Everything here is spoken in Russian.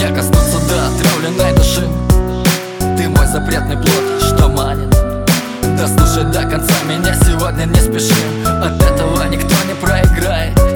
не коснуться до отравленной души. Ты мой запретный плод, что манит. Дослушай до конца меня сегодня, не спеши. От этого никто не проиграет.